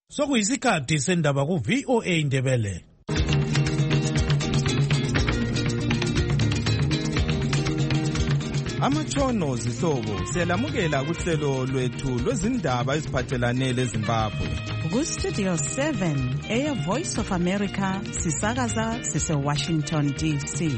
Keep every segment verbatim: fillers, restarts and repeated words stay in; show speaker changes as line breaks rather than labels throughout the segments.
Sokuyisikhathi sendaba ku V O A Indebele.
Amatshono zihlobo siyalamukela kuhlelo lwethu lwezindaba eziphathelane leZimbabwe.
Ku Studio seven eya Voice of America sisakaza sise Washington D C.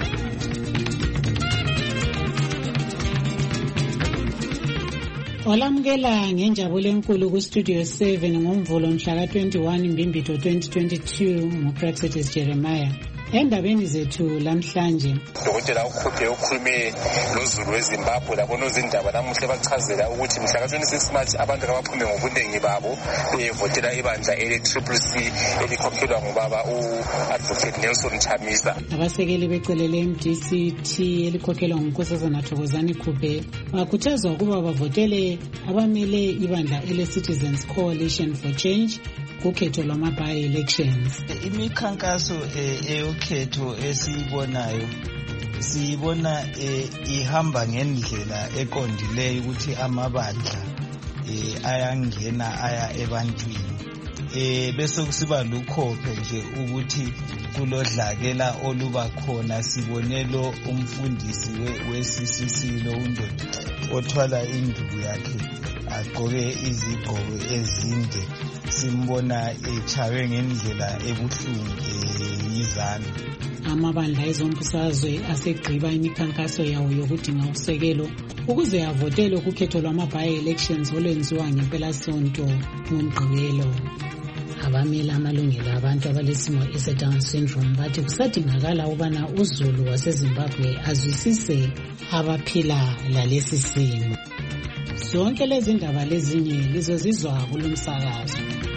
Olamukela ngenjabulo enkulu ku Studio seven ngomvulo mhla ka twenty-one Mbimbitho twenty twenty-two nguPraxetis Jeremiah. Endabeni zethu lamhlanje
Dokotela ukhuphe ukhulume noZulu weZimbabwe labona izindaba namuhle bachazela ukuthi mhla ka twenty-six March abantu abaphume ngobunengi babo bevotela ibandla ele-Triple C elikhokhelwa ngubaba u-Advocate Nelson Chamisa.
Abasekeli becele le-M D C T elikhokhelwa nguNkosazana Thokozani Khube bakhuthazwa ukuba bavotele abamele ibandla ele-Citizens Coalition for Change kukhetho lwama-by-elections.
Imikhankaso eyokhetho esiyibonayo siyibona ihamba ngendlela eqondileyo ukuthi amabandla ayangena aya ebantwini bese kusiba lukhophe nje ukuthi kulodlakela oluba khona. Sibone lo umfundisi we-C C C lo undoda othwala induku yakhe agqoke izigqoko ezinde simbona echawe ngendlela ebuhlungu yizana.
Amabandla ezombusazwe asegqiba imikhankaso yawo yokudinga usekelo ukuze avotele ukukhetho lwama-by-elections olwenziwa ngempelasonto ngoMgqibelo. Abamela amalungelo abantu abalesimo ese-Down syndrome bathi kusadingakala ukubana uZulu waseZimbabwe azwisise abaphila lalesi simo. Zonke lezi ndaba lezinye lizozizwa kulomsakazo.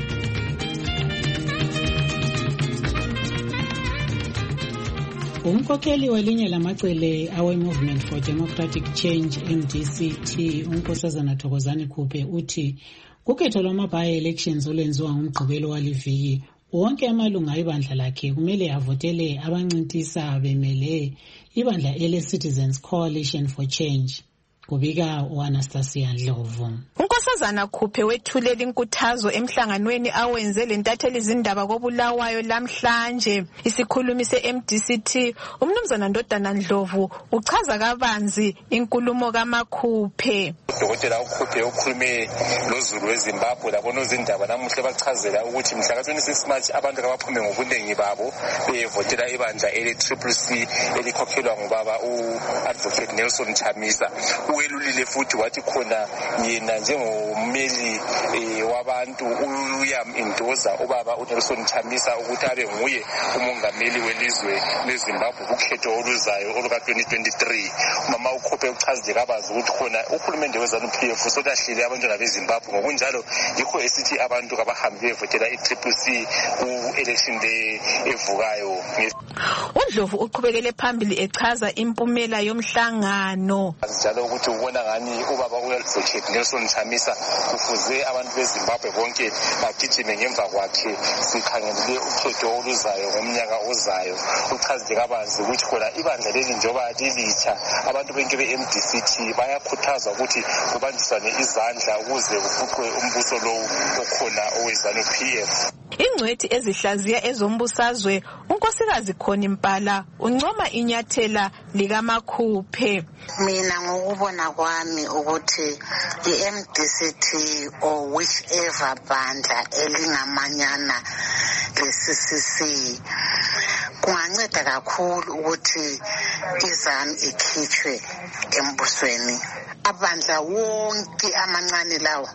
Umkhokheli welinye lamacele awe-Movement for Democratic Change M D C T uNkosazana Thokozani Khube uthi kukhetho lwama-by-elections olwenziwa ngoMgqibelo waliviki wonke amalunga ebandla lakhe kumele avotele abancintisa bemele ibandla ele-Citizens Coalition for Change. Kubika uAnastasia Ndlovu.
uNkosazana Khube wethulela inkuthazo emhlanganweni awenze lentatheli izindaba koBulawayo lamhlanje. Isikhulumi se-M D C T umnumzana Ndodana Ndlovu uchaza kabanzi inkulumo kaMakhuphe.
Dokotela ukhuphe ukhulume noZulu weZimbabwe labona izindaba namuhle bachazela ukuthi mhla ka twenty-six March abantu abaphume ngobunengi babo bevotela ibandla ele-Triple C elikhokhelwa ngubaba u-Advocate Nelson Chamisa. Welulile futhi wathi khona yena njengomeli wabantu uyam-endoza ubaba uNelson Chamisa ukuthi abe nguye umongameli welizwe leZimbabwe kukhetho oluzayo oluka twenty twenty-three. Mama ukhuphe uchazile kabanzi ukuthi khona uhulumende weZANU-P F usolahlile abantwana beZimbabwe ngokunjalo yikho esithi abantu kabahambe bevotela i-Triple C ku-election le evukayo.
uNdlovu uqhubekele phambili echaza impumela yomhlangano.
Njalo ukuthi ubona ngani ubaba uAdvocate Nelson Chamisa kufuze abantu beZimbabwe bonke bagijime ngemva kwakhe sikhangelele ukhetho oluzayo ngomnyaka ozayo. Uchazile kabanzi ukuthi khona ibandla leli njengoba lilitsha abantu bonke be-M D C T bayakhuthazwa ukuthi kubanjiswane izandla ukuze kufuqwe umbuso lowu okhona oweZANU-P F.
Ingcwethi ezihlaziya ezombusazwe uNkosikazi Khoni Mpala uncoma inyathela likaMakhuphe.
Mina ngokubona kwami ukuthi i-M D C T or whichever bandla elingamanyana le-C C C kunganceda kakhulu ukuthi iZANU ikhitshwe embusweni. Abandla wonke amancane lawo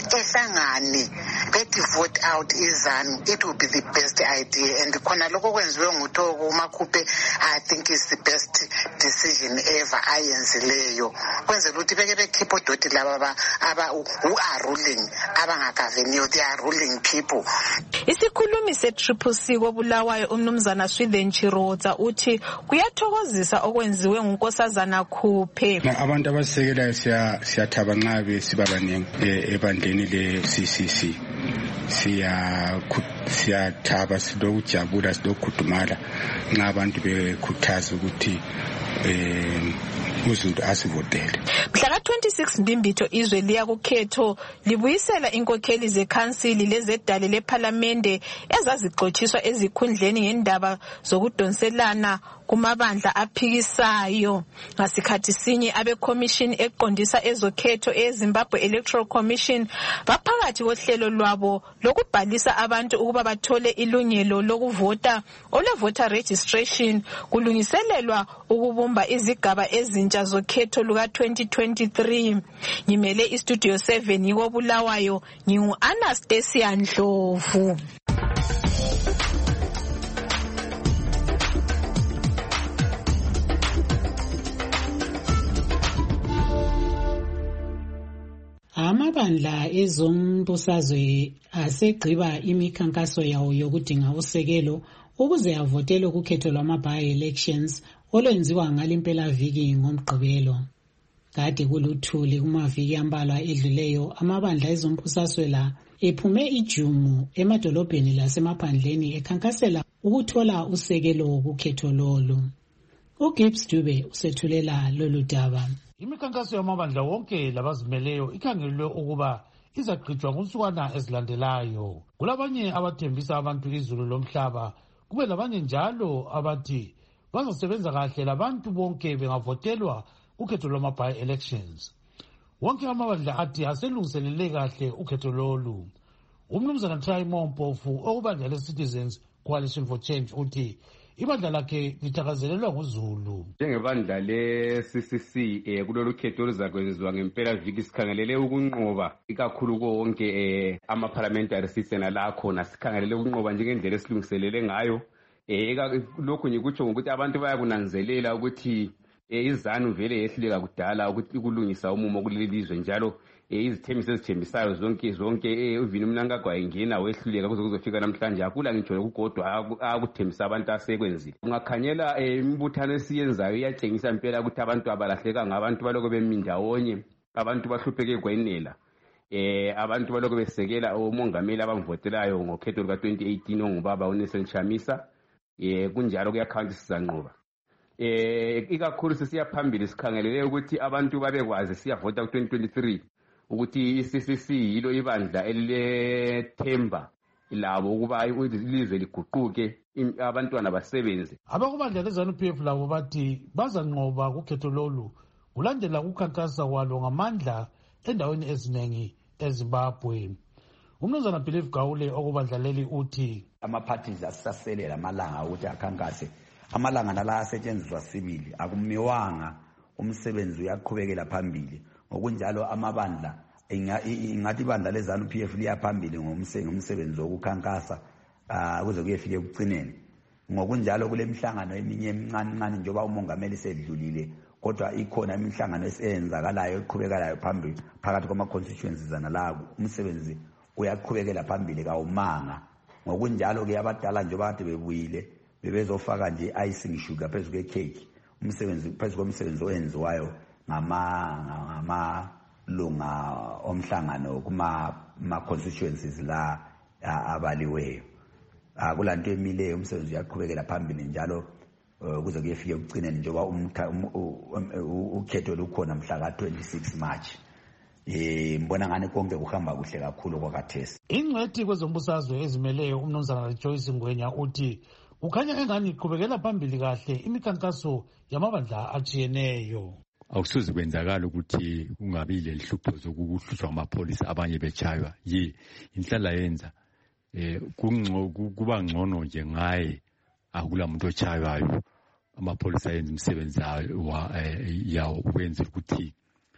ehlangane bethi vote out iZANU, it will be the best idea. And khona lokho kwenziwe nguThoko uMakhuphe, I think is the best decision ever ayenzileyo. Kwenzela ukuthi beke bekhipha odoti laba aba who are ruling abangagaveniyo, they are ruling people.
Isikhulumi se-Triple C koBulawayo umnumzana Swithen Chirotsa uthi kuyathokozisa okwenziwe nguNkosazana Khube.
Abantu abasekelayo siyathaba nxa besibabaningi ebandleni le-C C C. siya siyathaba silokujabula silokhudumala nxa abantu bekhuthaza ukuthi eh uZulu asivotele.
Mhla twenty-six Mbimbitho izwe liya kukhetho libuyisela inkokheli zekhansili lezedale lephalamende ezazixotshiswa ezikhundleni ngendaba zokudonselana kumabandla aphikisayo. Ngasikhathi sinye abeCommission eqondisa ezokhetho eZimbabwe Electoral Commission baphakathi kohlelo lwabo lokubhalisa abantu ukuba bathole ilungelo lokuvota ole voter registration kulungiselelwa ukubumba izigaba ezintsha zokhetho luka twenty twenty-three. Ngimele istudio seven yiko Bulawayo, ngingu Anastasia Ndlovu.
Amabandla ezombusazwe asegqiba imikhankaso yawo yokudinga usekelo ukuze avotele ukukhetho lwama-by-elections olwenziwa ngalimpelaviki ngomgqibelo. Kade kuluthuli kumaviki ambalwa edluleyo amabandla ezombusazwe la ephume ijumu emadolobheni lasemaphandleni ekhankasela ukuthola usekelo kukhetho lolu. uGibbs Dube usethulela lolu daba.
Imikhankaso yamabandla wonke labazimeleyo ikhangelwe ukuba izaqhutshwa ngonsukwana ezilandelayo. Kulabanye abathembisa abantu izulu lomhlaba, kube labanye njalo abathi bazosebenza kahle labantu bonke bengavotelwa ukhetho lwama-by-elections. Wonke amabandla athi aselungiselele kahle ukhetho lolu. Umnumzana Thaimo Mpofu okubandla le-Citizens Coalition for Change uthi ibandla lakhe lithakazelelwa nguZulu.
Njengebandla le-C C C eh kulolu khetho oluzakwenziwa ngempela viki sikhangelele ukunqoba ikakhulu konke eh ama-parliamentary seats la khona sikhangelele ukunqoba njengendlela esilungiselele ngayo. Eh lokho ngikutsho ngokuthi abantu bayakunanzelela ukuthi izanu vele yehluleka kudala ukuthi kulungisa umumo kuleli lizwe njalo izithembiso ezithembisayo zonke zonke uvini umnankagwa ingena wehluleka kuze kuzofika namhlanje akula ngitsho ukugodwa akuthembisa abantu asekwenzile. Ungakhanyela imibuthano esiyenzayo iyatshengisa impela ukuthi abantu abalahleka ngabantu baloko bemindawonye, abantu bahlupheke kwenela. Eh abantu baloko besekela umongameli abamvotelayo ngokhetho luka twenty eighteen ongubaba uNelson Chamisa. Eh kunjalo kuyakhawunti sizanqoba. Eh ikakhulu sisiya phambili sikhangelele ukuthi abantu babekwazi siyavota ku twenty twenty-three ukuthi i-C C C yilo ibandla elilethemba labo ukuba ilizwe liguquke abantwana basebenze.
Abakubandla leZANU P F labo bathi bazanqoba kukhetho lolu kulandela ukukhankasa kwalo ngamandla endaweni eziningi eZimbabwe. Umnumzana Believe Gawule okubandla leli uthi
ama-parties asisaselela amalanga ukuthi akhankase. Amalanga nala asetshenziswa sibili akumiwanga, umsebenzi uyaqhubekela phambili. Ngokunjalo amabandla ingathi ibandla leZANU P F liyaphambili ngomsebenzi wokukhankasa kuze kuyefika ekugcineni. Ngokunjalo kule mihlangano eminye emincane njengoba umongameli sedlulile, kodwa ikhona imihlangano esenzakalayo eqhubekelayo phambili phakathi kwama-constituencies nalabo. Umsebenzi uyaqhubekela phambili kawumanga. Ngokunjalo ke abadala njengoba kade bebuyile bebezofaka nje icing sugar phezu kwecake umsebenzi phezu komsebenzi owenziwayo ngama lunga omhlangano kuma ma constituencies la abaliweyo. Akulanto emileyo umsebenzi uyaqhubekela phambili njalo kuze kuyefika ekugcineni njengoba ukhetho lukhona mhla ka twenty-six March. Eh mbona ngane konke kuhamba kuhle kakhulu kwakathesi.
Ingcwethi kwezombusazwe ezimeleyo umnumzana Joyce Ngwenya uthi ukhanya engani iqhubekela phambili kahle imikhankaso yamabandla ajiyeneyo.
Awusuze kwenzakala ukuthi kungabi lelihlupho zokuhlushwa amapholisa abanye bechaywa yi inhlala yenza eh kuba ngcono nje ngaye akula muntu ochaywayo amapholisa yenza umsebenzi yawo ukwenza ukuthi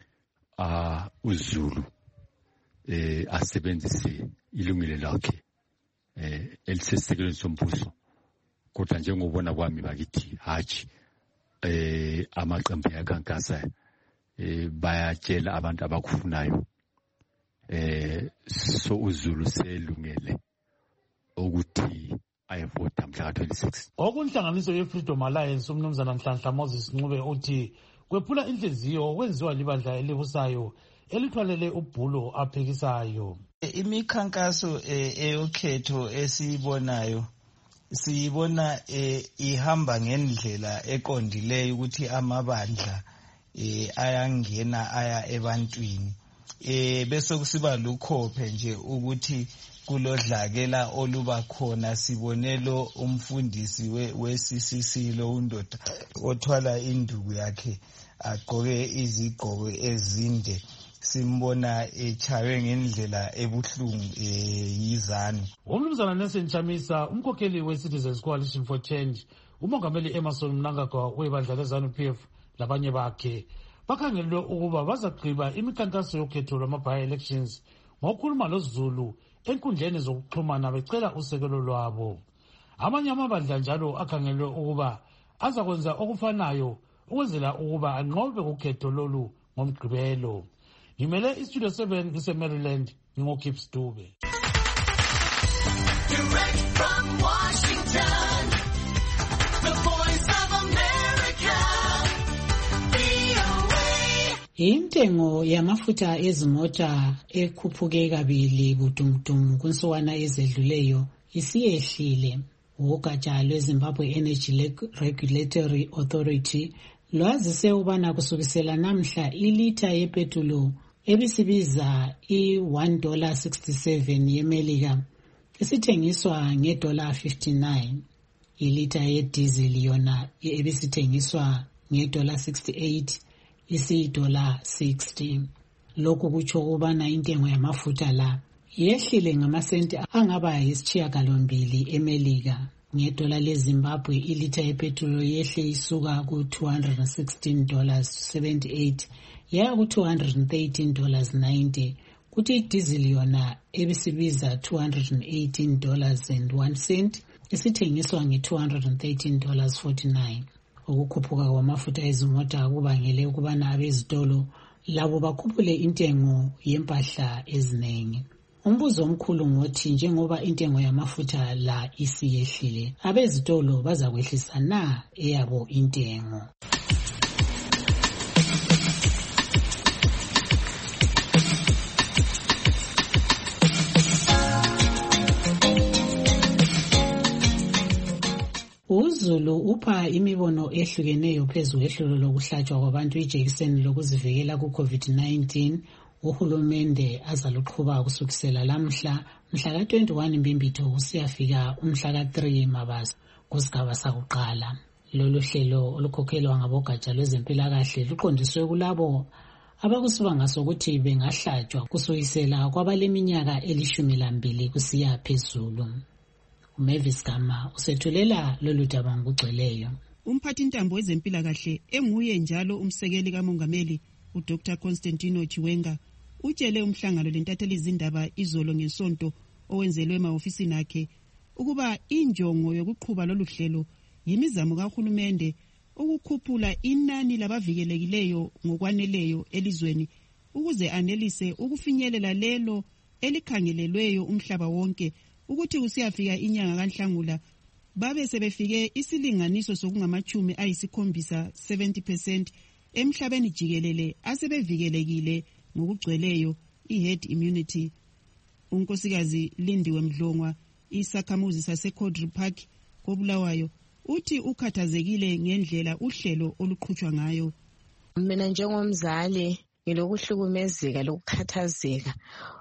ah uZulu eh asebenzise ilungile lakhe eh elisesekelweni sombuso. Kodwa njengobona kwami bakithi haji eh amaqembu yakhankasa eh bayatshela abantu abakufunayo eh so uZulu selungele ukuthi ayevota mhla twenty-six.
Okunhlanganiso ye-Freedom Alliance umnumzana Nhlanhla Moses Ncube uthi kwephula inhliziyo kwenziwa libandla elibusayo elithwalele ubhulo aphekisayo.
Imikhankaso eyokhetho esibonayo siyibona eh, ihamba ngendlela eqondileyo ukuthi amabandla eh, ayangena aya ebantwini eh bese kusiba lukhophe nje ukuthi kulodlakela oluba khona. Sibonelo umfundisi we-C C C lo undoda othwala induku yakhe agqoke izigqoko ezinde, simbona echaywe ngendlela ebuhlungu yizanu.
Umnumzana Nelson Chamisa, umkhokheli we-Citizens Coalition for Change, umongameli Emerson Mnangagwa webandla leZANU P F labanye bakhe bakhangelwe ukuba bazagqiba imikhankaso yokhetho lwama-by-elections ngokukhuluma loZulu enkundleni zokuxhumana becela usekelo lwabo. Amanye amabandla njalo akhangelwe ukuba azakwenza okufanayo ukwenzela ukuba anqobe ukhetho lolu ngomgqibelo. Ngimele iStudio seven ise-Maryland, ngingo-Gibbs Dube. Direct from Washington, the voice of America, V O A.
Intengo yamafutha ezimota ekhuphuke kabili budumdum kunsuwana ezedluleyo isiyehlile. Ugatsha lweZimbabwe Energy Regulatory Authority lwazise ubana kusukisela namhla ilitha yepetrolo ebisibiza i one dollar sixty-seven yemelika isithengiswa nge dollar fifty-nine. Ilitha yedizili yona ebisithengiswa nge dollar sixty-eight isi dollar sixty. Lokhu kutsho ubana intengo yamafutha la yehlile ngamasenti angaba yisishiyagalombili emelika. Ngedola leZimbabwe ilitha yepetrolo yehle isuka ku two hundred sixteen dollars seventy-eight yaya ku two hundred thirteen dollars ninety, kuthi idizili yona ebisibiza two hundred eighteen dollars and one cent isithengiswa nge two hundred thirteen dollars forty-nine. Ukukhuphuka kwamafutha ezimota kubangele ukubana abezitolo labo bakhuphule intengo yempahla eziningi. Umbuzo omkhulu ngothi njengoba intengo yamafutha la isiyehlile, abezitolo bazakwehlisa na eyabo intengo? UZulu upha imibono ehlukeneyo phezu kwehlelo lokuhlatshwa kwabantu ijekiseni lokuzivikela ku-COVID nineteen. Uhulumende azaluqhuba kusukisela lamhla mhla ka twenty-one Mbimbitho kusiyafika umhla ka three Mabasa kusigaba sakuqala. Lolu hlelo olukhokhelwa ngabogatsha lwezempilakahle luqondiswe kulabo abakusibanga sokuthi bengahlatshwa kusukisela kwabaleminyaka elishumi lambili kusiya phezulu. uMavis Gama usethulela lolu daba ngokugcweleyo.
Umphathi ntambo wezempilakahle enguye njalo umsekeli kamongameli uDr Constantino Chiwenga utshele umhlangano lentatheli izindaba izolo ngesonto owenzelwe ema-ofisini akhe ukuba injongo yokuqhuba lolu hlelo yimizamo kahulumende ukukhuphula inani labavikelekileyo ngokwaneleyo elizweni ukuze anelise ukufinyelela lelo elikhangelelweyo umhlaba wonke ukuthi usiyafika inyanga kaNhlangula babe sebefike isilinganiso sokungamachumi ayisikhombisa seventy percent emhlabeni jikelele asebevikelekile ngokugcweleyo i-herd immunity. Unkosikazi Lindiwe Mdlongwa isakhamuzi saseCodri Park koBulawayo uthi ukhathazekile ngendlela uhlelo oluqhutshwa ngayo.
Mina njengomzali ngilokuhlukumezeka lokukhathazeka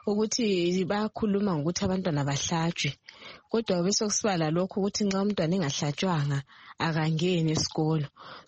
ukuthi bayakhuluma ngokuthi abantwana bahlatshwe, kodwa bese kusibala lokho ukuthi nxa umntwana engahlatshwanga akangeni esikolo.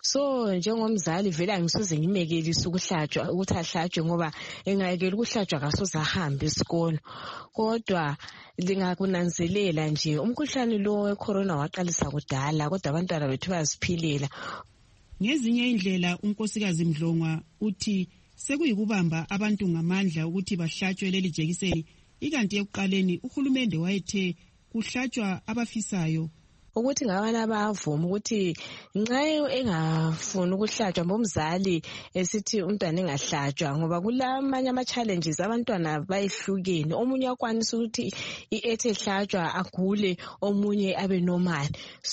So njengomzali vele angisoze ngimekelise ukuhlatshwa ukuthi ahlatshwe ngoba engayekela ukuhlatshwa akasoze ahambe esikolo. Kodwa lingakunanzelela nje umkhuhlane lo wecorona waqalisa kudala kodwa abantwana bethu bayaziphilela.
Ngezinye indlela unkosikazi Mdlongwa uthi sekuyikubamba abantu ngamandla ukuthi bahlatshwe leli jekiseni, ikanti ekuqaleni uhulumende wayethe kuhlatshwa abafisayo.
Ukuthi ngabana bayavuma ukuthi nxa engafuni ukuhlatshwa bomzali esithi umntwana engahlatshwa ngoba kulamanye ama challenges abantwana bayihlukene. Omunye akwanisa ukuthi iethe ehlatshwa agule, omunye abe normal.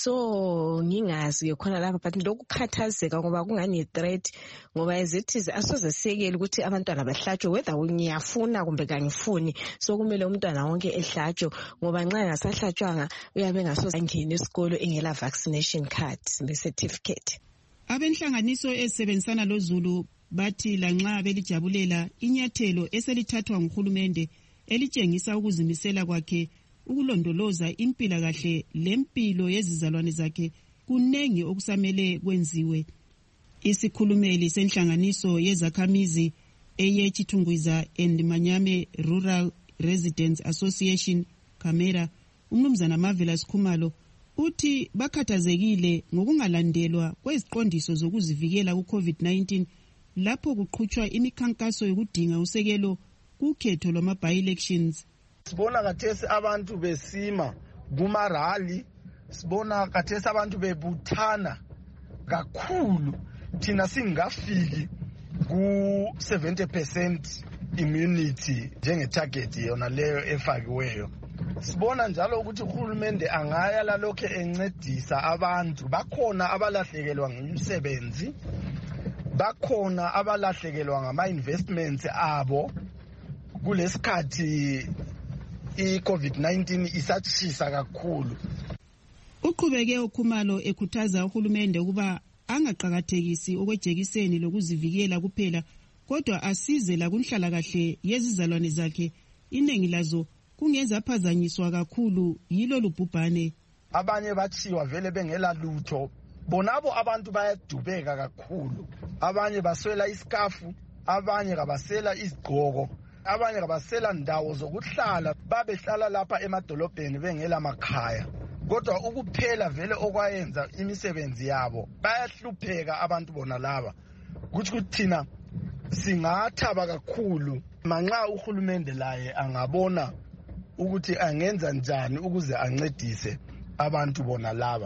So ngingazi ke khona lapha but lokukhathazeka ngoba kungani threat ngoba ezithi asoze sekele ukuthi abantwana bahlatshwe whether ngiyafuna kumbe kangifuni. So kumele umntwana wonke ehlatshwe ngoba nxa engasahlatshwanga uyabe ngasoze angene esikolo engela vaccination card le certificate.
Abenhlanganiso ezisebenzisana loZulu bathi lanxa belijabulela inyathelo eselithathwa nguhulumende elitshengisa ukuzimisela kwakhe ukulondoloza impilakahle lempilo yezizalwane zakhe, kunengi okusamele kwenziwe. Isikhulumeli senhlanganiso yezakhamizi eyeChitungwiza and Manyame Rural Residents Association Camera, umnumzana Marvelous Khumalo, uthi bakhathazekile ngokungalandelwa kweziqondiso zokuzivikela ku-COVID nineteen lapho kuqhutshwa imikhankaso yokudinga usekelo kukhetho lwama-by-elections.
Sibona kathesi abantu besima kumarali, sibona kathesi abantu bebuthana kakhulu, thina singafiki ku seventy percent immunity njenge-target yona leyo efakiweyo. Sibona njalo ukuthi uhulumende angaya lalokho encedisa abantu. Bakhona abalahlekelwa ngumsebenzi, bakhona abalahlekelwa ngama-investments abo kulesikhathi i-COVID nineteen isatshisa kakhulu.
Uqhubeke uKhumalo ekhuthaza uhulumende ukuba angaqhakathekisi okwejekiseni lokuzivikela kuphela, kodwa asize la kunhlalakahle yezizalwane zakhe, iningi lazo kungezaphazanyiswa kakhulu yilo lubhubhane.
Abanye bathiwa vele bengela lutho, bonabo abantu bayadubeka kakhulu. Abanye baswela iskafu, abanye kabasela izigqoko, abanye kabasela ndawo zokuhlala, babehlala lapha emadolobheni bengela makhaya. Kodwa ukuphela vele okwayenza imisebenzi yabo, bayahlupheka abantu bona laba. Kuthi thina singathaba kakhulu manxa uhulumende laye angabona ukuthi angenza njani ukuze ancedise abantu bona laba.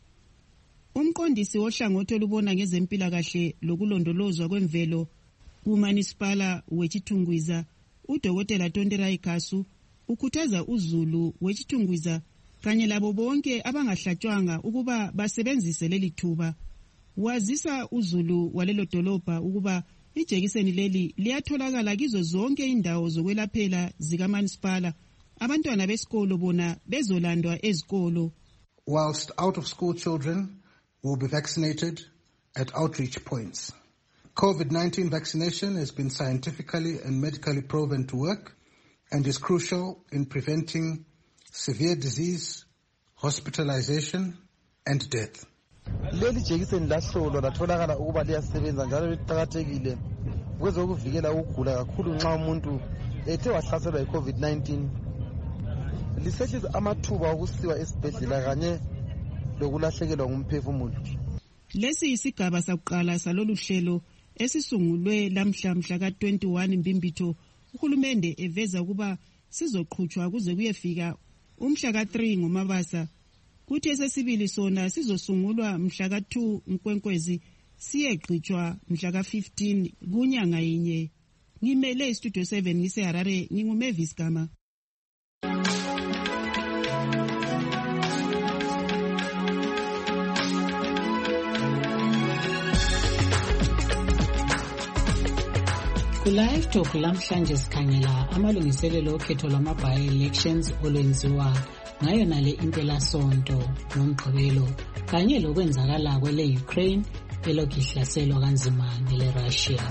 Umqondisi wohlangothi olubona ngezempilakahle lokulondolozwa kwemvelo kuMunicipal weChitungwiza, uDokotela Tonderai Kasu, ukhuthaza uZulu weChitungwiza kanye labo bonke abangahlatshwanga ukuba basebenzise leli thuba. Wazisa uZulu walelo dolobha ukuba ijekiseni leli liyatholakala kizo zonke indawo zokwelaphela zikaMunicipal. Abantwana besikolo bona bezolandwa ezikolo.
Whilst out of school children will be vaccinated at outreach points. COVID nineteen vaccination has been scientifically and medically proven to work and is crucial in preventing severe disease, hospitalization and death.
Leli jekiseni lahlolwa latholakala ukuba liyasebenza njalo liqhakathekile kwezokuvikela ukugula kakhulu nxa umuntu ethe wahlaselwa yi-COVID nineteen. Lisehlisa amathuba okusiwa esibhedlela kanye lokulahlekelwa ngumphefumulo.
Lesi isigaba sakuqala salolu hlelo esisungulwe lamhla mhla ka twenty-one Mbimbitho, uhulumende eveza ukuba sizoqhutshwa kuze kuyefika umhla ka three ngoMabasa. Kuthi esesibili sona sizosungulwa mhla ka two Nkwenkwezi, siyeqhutshwa mhla ka fifteen kunyanga yinye. Ngimele istudio seven ngise Harare, nginguMavis Gama.
Ku-Live Talk lamhlanje sikhangela amalungiselelo okhetho lwama-by-elections olwenziwa ngayona le impelasonto noMgqibelo kanye lokwenzakala kwele-Ukraine elokhu ihlaselwa kanzima nele-Russia.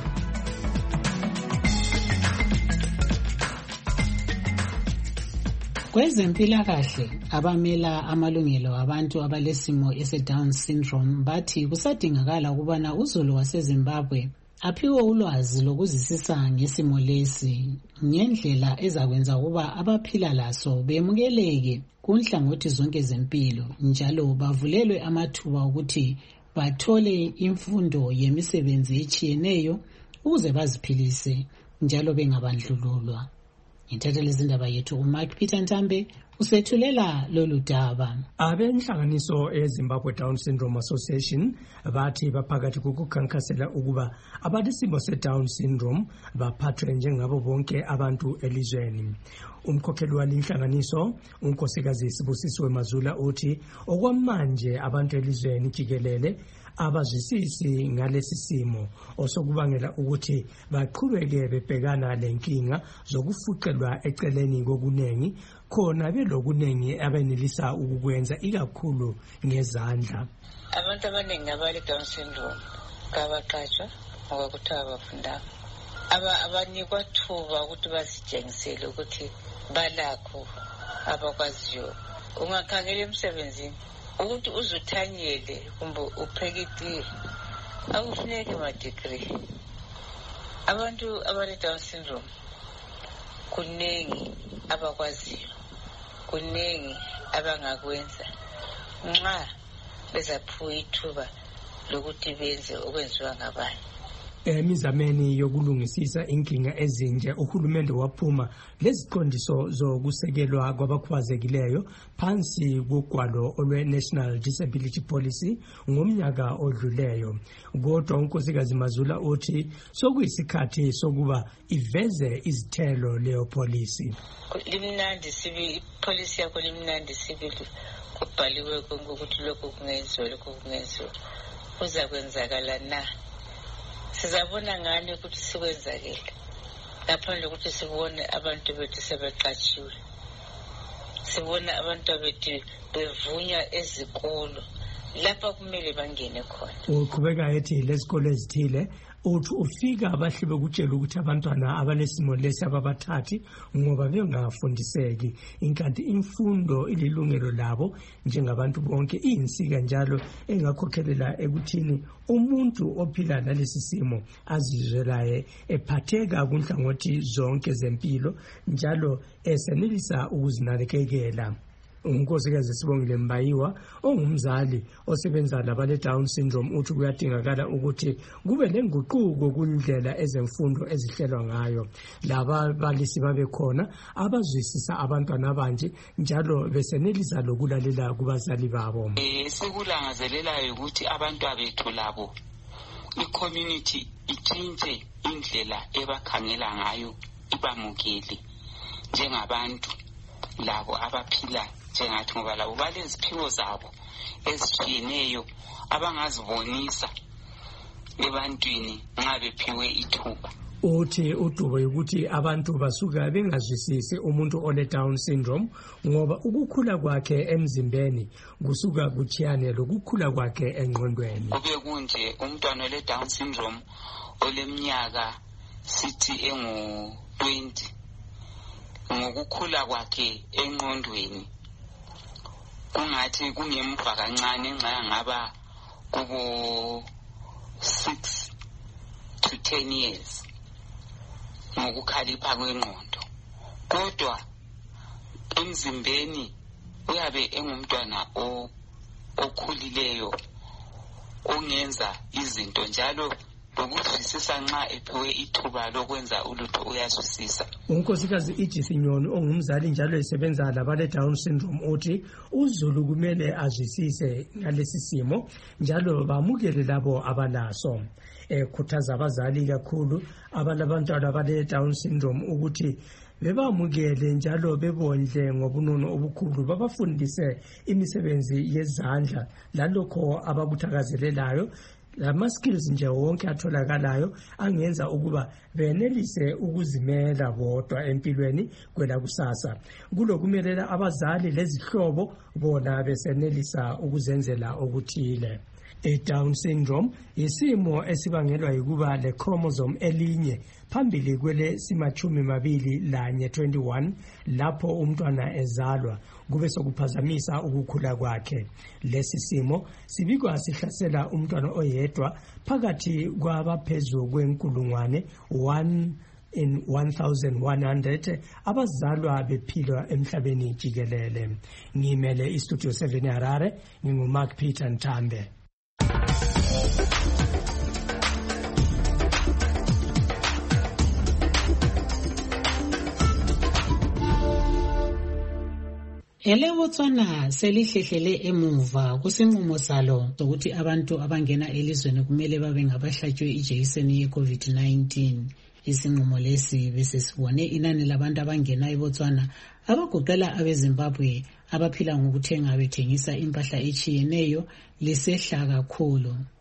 Kwezempilakahle, abamela amalungelo abantu abalesimo ese-Down syndrome bathi kusadingakala ukubana uZulu waseZimbabwe aphiwe ulwazi lokuzisisa ngesimo lesi ngendlela ezakwenza ukuba abaphila laso bemukeleke kunhlangothi zonke zempilo, njalo bavulelwe amathuba ukuthi bathole imfundo yemisebenzi etshiyeneyo ukuze baziphilise njalo bengabandlululwa. Intatheli izindaba yethu uMark Peter Ntambe usethulela lolu daba.
Abenhlanganiso eZimbabwe Down Syndrome Association bathi baphakathi kokukhankasela ukuba abalesimo se-Down syndrome baphathwe njengabo bonke abantu elizweni. Umkhokheli walinhlanganiso, unkosikazi Sibusiso Mazula, uthi okwamanje abantu elizweni jikelele abazwisisi ngalesi simo osokubangela ukuthi baqhubeke bebhekana lenkinga zokufuqelwa eceleni kokunengi khona belokunengi abenelisa ukukwenza ikakhulu ngezandla.
Abantu abaningi abale Down syndrome kabaqatshwa ngoba kuthiwa abafundanga aba abanikwa thuba ukuthi bazitshengisele ukuthi balakho abakwaziyo. Ungakhangela emsebenzini ukuthi uzuthanyele kumbe upheke itiye awufuneki ma-degree. Abantu abale Down syndrome kunengi abakwaziyo, kunengi abangakwenza nxa bezaphiwa ithuba lokuthi benze okwenziwa ngabanye.
Emizameni yokulungisisa inkinga ezinje uhulumende waphuma leziqondiso zokusekelwa kwabakhubazekileyo phansi kogwalo olwe-National Disability Policy ngomnyaka odluleyo. Kodwa unkosikazi Mazula uthi sokuyisikhathi sokuba iveze izithelo leyo policy.
Limnandi sibi policy yakho limnandi sibili kubhaliwe konke ukuthi lokho kungenziwa lokho kungenziwa kuza kwenzakala na. Sizabona ngani ukuthi sikwenzakele ngaphandle ukuthi sibone abantu bethu sebeqatshiwe, sibona abantu bethu bevunywa ezikolo lapha kumele bangene khona.
Uqhubeka ethi lezikolo ezithile uthi ufika abahle bekutshela ukuthi abantwana abanesimo lesi ababathathi ngoba bengafundiseki, inkanti imfundo ililungelo labo njengabantu bonke, iyinsika njalo engakhokhelela ekuthini umuntu ophila nalesi simo azizwelaye ephatheka kunhlangothi zonke zempilo njalo esenelisa ukuzinakekela. Unkosikazi Sibongile Mbayiwa ongumzali osebenza labale Down syndrome uthi kuyadingakala ukuthi kube lenguquko kundlela ezemfundo ezihlelwa ngayo. Laba balisi babe khona abazwisisa abantwana abanje njalo besenelisa lokulalela kubazali babo.
Eh sikulangazelelayo ukuthi abantu abethu labo i-community itshintshe indlela ebakhangela ngayo ibamukele njengabantu labo abaphila njengathi ngoba labo baleziphiwo zabo ezitshiyeneyo abangazibonisa ebantwini nxa bephiwe ithuba.
Uthi udubo ukuthi abantu basuka bengazwisisi umuntu ole Down syndrome ngoba ukukhula kwakhe emzimbeni kusuka kuchiyane lokukhula kwakhe engqondweni.
Kube kunje umntwana ole Down syndrome oleminyaka sithi engu twenty ngokukhula kwakhe engqondweni kungathi kungemva kancane nxa ngaba kubo six to ten years ngokukhalipha kwengqondo, kodwa emzimbeni uyabe engumntwana okhulileyo ongenza izinto njalo lokuzwisisa nxa ephiwe ithuba lokwenza ulutho uyazwisisa.
Unkosikazi Edith Nyoni ongumzali njalo esebenza labale Down syndrome uthi uZulu kumele azwisise ngalesi simo njalo bamukele labo abalaso. Ekhuthaza abazali kakhulu abalabantwana abale Down syndrome ukuthi bebamukele njalo bebondle ngobunono obukhulu, babafundise imisebenzi yezandla lalokho abakuthakazelelayo, lama skills nje wonke atholakalayo angenza ukuba benelise ukuzimela bodwa empilweni kwela kusasa. Kulokumelela abazali lezihlobo bona besenelisa ukuzenzela okuthile. I-Down syndrome isimo esibangelwa yikuba le chromosome elinye phambili kwele simachumi mabili lanye twenty-one lapho umntwana ezalwa kube sokuphazamisa ukukhula kwakhe. Lesi simo sibikwa sihlasela umntwana oyedwa phakathi kwabaphezulu kwenkulungwane one in one thousand one hundred abazalwa bephilwa emhlabeni jikelele. Ngimele istudio seven Harare, nginguMark Peter Ntambe.
Ele Botswana selihlehlele emuva kusinqumo salo ukuthi abantu abangena elizweni kumele babe ngabahlatshwe ijekiseni ye-COVID nineteen. Isinqumo lesi besesibone inani labantu abangena eBotswana abagoqela abeZimbabwe abaphila ngokuthenga bethengisa impahla etshiyeneyo lisehla kakhulu.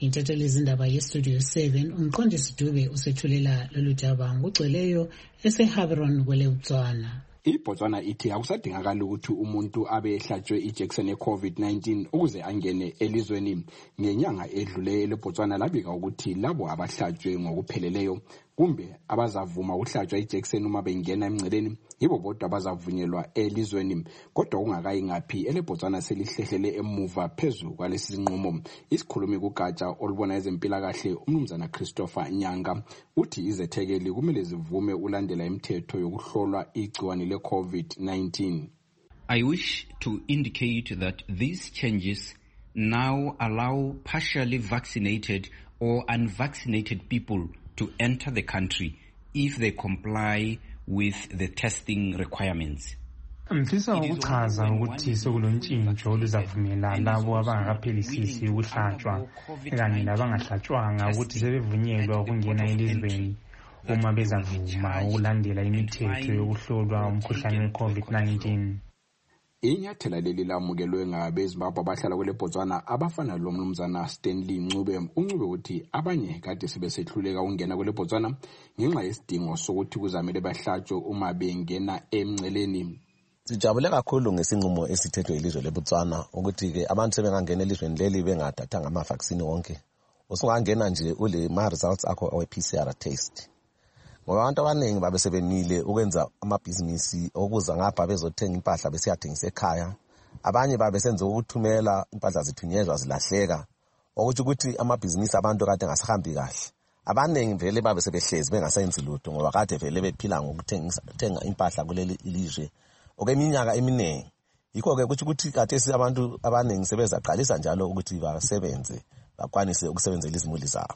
intatheli izindaba yestudio seven umqondisi Dube usethulela lolu daba ngugcweleyo eseHaveron kwele Botswana.
iBotswana ithi akusadingakala ukuthi umuntu abe ehlatshwe ijekiseni ye-COVID nineteen ukuze angene elizweni. Ngenyanga edluleyo leBotswana labika ukuthi labo abahlatshwe ngokupheleleyo kumbe abazavuma ukuhlatshwa ijekiseni uma bengena emngceleni yibo bodwa abazavunyelwa elizweni. Kodwa kungakayi ngaphi eleBotswana selihlehlele emuva phezu kwalesi sinqumo. Isikhulumi kugatsha olubona ezempilakahle umnumzana Christopher Nyanga uthi izethekeli kumele zivume ulandela imithetho yokuhlolwa igciwane le-COVID nineteen.
I wish to indicate that these changes now allow partially vaccinated or unvaccinated people to enter the country if they comply with the testing requirements.
Mfisa ukuchaza ukuthi sokulontshintsho oluzavumela labo abangakaphelisisi ukuhlatshwa kanye labangahlatshwanga ukuthi sebevunyelwa ukungena elizweni uma bezavuma ukulandela imithetho yokuhlolwa umkhuhlane we-COVID nineteen.
Inyathela leli lamukelwe ngabeZimbabwe abahlala kwele Botswana abafana lo mnumzana Stanley Ncube. Uncube uthi abanye kade sebesehluleka ukungena kwele Botswana ngenxa yesidingo sokuthi kuzamele bahlatshwe uma bengena emngceleni.
Sijabule kakhulu ngesinqumo esithethwe ilizwe leBotswana ukuthi ke abantu sebengangena elizweni leli bengathathanga ama vaccine wonke. Usungangena nje ule ma results akho awe P C R test. Ngoba abantu abaningi babe sebemile ukwenza amabhizinisi okuza ngapha bezothenga impahla besiyathengisa ekhaya. Abanye babe senze ukuthumela impahla zithunyezwa zilahleka. Ukuthi ukuthi amabhizinisi abantu kade ngasahambi kahle. Abaningi vele babe sebehlezi bengasenzi lutho ngoba kade vele bephila ngokuthenga impahla kuleli ilizwe okweminyaka eminingi. Yikho ke ukuthi ukuthi kade abantu abaningi sebezaqalisa njalo ukuthi basebenze bakwanise ukusebenzela izimuli zabo.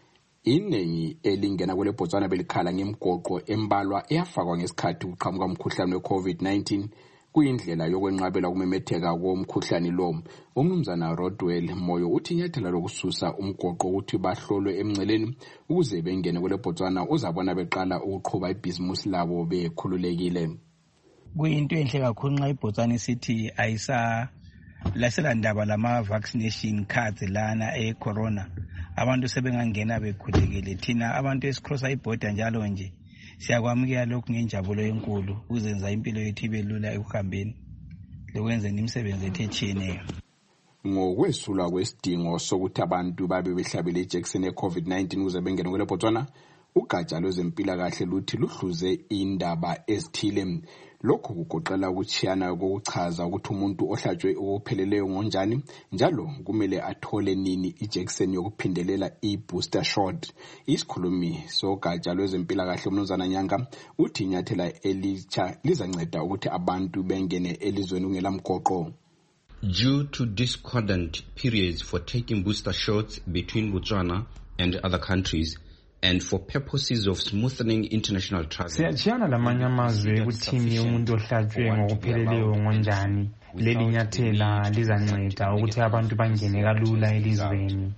Iningi elingena kwele Botswana belikhala ngemgoqo embalwa eyafakwa ngesikhathi ukuqhamuka umkhuhlane we-COVID nineteen kuyindlela yokwenqabela ukumemetheka komkhuhlane lo. Umnumzana Rodwell Moyo uthi inyathela lokususa umgoqo ukuthi bahlolwe emngceleni ukuze bengene kwele Botswana uzabona beqala ukuqhuba ibhizimusi labo bekhululekile.
Kuyinto enhle kakhulu nxa iBotswana isithi ayisa lasela ndaba lama vaccination cards lana e corona. Abantu sebengangena bekhulekile. Thina abantu esicrossa iborder njalo nje siyakwamukela lokhu ngenjabulo enkulu ukuzenza impilo yethu ibe lula ekuhambeni lokwenzeni imisebenzi ethu etshiyeneyo.
Ngokwesulwa kwesidingo sokuthi abantu babe behlabele ijekiseni ye-COVID nineteen ukuze bengene kwele Botswana, ugatsha lwezempilakahle luthi luhluze indaba ezithile. Lokhu kugoqela ukuchiyana kokuchaza ukuthi umuntu ohlatshwe okupheleleyo ngonjani njalo kumele athole nini ijekiseni yokuphindelela i-booster shot. Isikhulumi sogatsha lwezempilakahle umnumzana Nyanga uthi inyathela elitsha lizanceda ukuthi abantu bengene elizweni kungela mgoqo.
Due to discordant periods for taking booster shots between Botswana and other countries, and for purposes of smoothing international travel.
Siyachiyana lamanye amazwe ukuthini umuntu ohlatshwe ngokupheleleyo ngonjani. Leli nyathela lizanceda ukuthi abantu bangene kalula elizweni.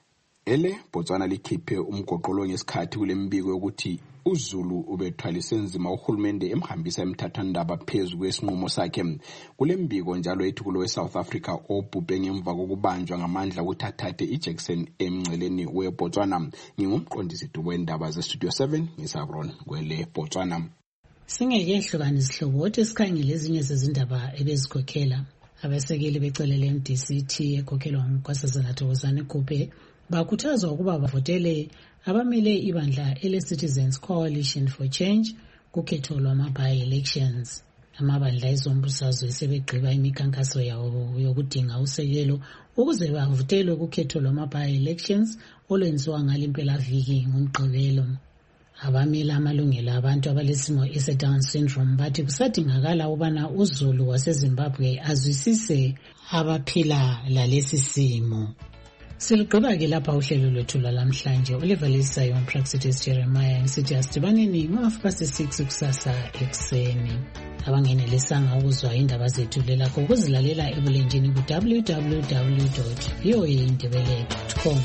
Ele Botswana likhiphe umgoqolo ngesikhathi kule mbiko yokuthi uZulu ubethwalise nzima uhulumende emhambisa emthathandaba phezu kwesinqumo sakhe. Kule mbiko njalo ethi kulo weSouth Africa obhubhe ngemva kokubanjwa ngamandla ukuthi athathe ijekiseni emngceleni weBotswana. Ngingumqondisi wendaba zeStudio seven ngisaBron kwele Botswana.
Singekehlukana isihlobo othi sikhangele ezinye zezindaba ebezikhokhela. Abasekeli becele le-M D C T ekhokhelwa nguNkosazana Thokozani Kupe bakhuthazwa ukuba bavotele abamele ibandla ele-Citizens Coalition for Change kukhetho lwama-by-elections. Amabandla ezombusazwe sebegqiba imikhankaso yawo yokudinga usekelo ukuze bavotelwe kukhetho lwama-by-elections olwenziwa ngalimpelaviki ngomgqibelo. Abamela amalungelo abantu abalesimo ese-Down syndrome bathi kusadingakala ubana uZulu waseZimbabwe azwisise abaphila lalesi simo. Siligqiba ke lapha uhlelo lwethu lwalamhlanje. Oliver Lisayo umpraxitist Jeremiah ngisithi asidibaneni ngo-half past six kusasa ekuseni. Abangenelisanga ukuzwa indaba zethu lelakho ukuzilalela ebulenjini ku-w w w dot v o a indebele dot com.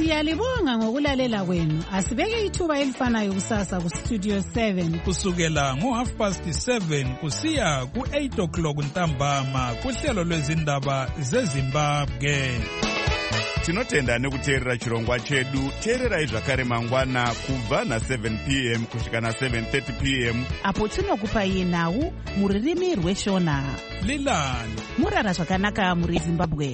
Siyalibonga ngokulalela kwenu. Asibeke ithuba elifanayo kusasa ku Studio seven.
Kusukela ngo half past seven kusiya ku eight o'clock ntambama kuhlelo lwezindaba zeZimbabwe.
Tinotenda nekuteerera chirongwa chedu. Teererai zvakare mangwana kubva na seven p m kusvika na seven thirty p m
apo tinokupai nhau muririmi rweshona.
Lilani
murara zvakanaka muri Zimbabwe.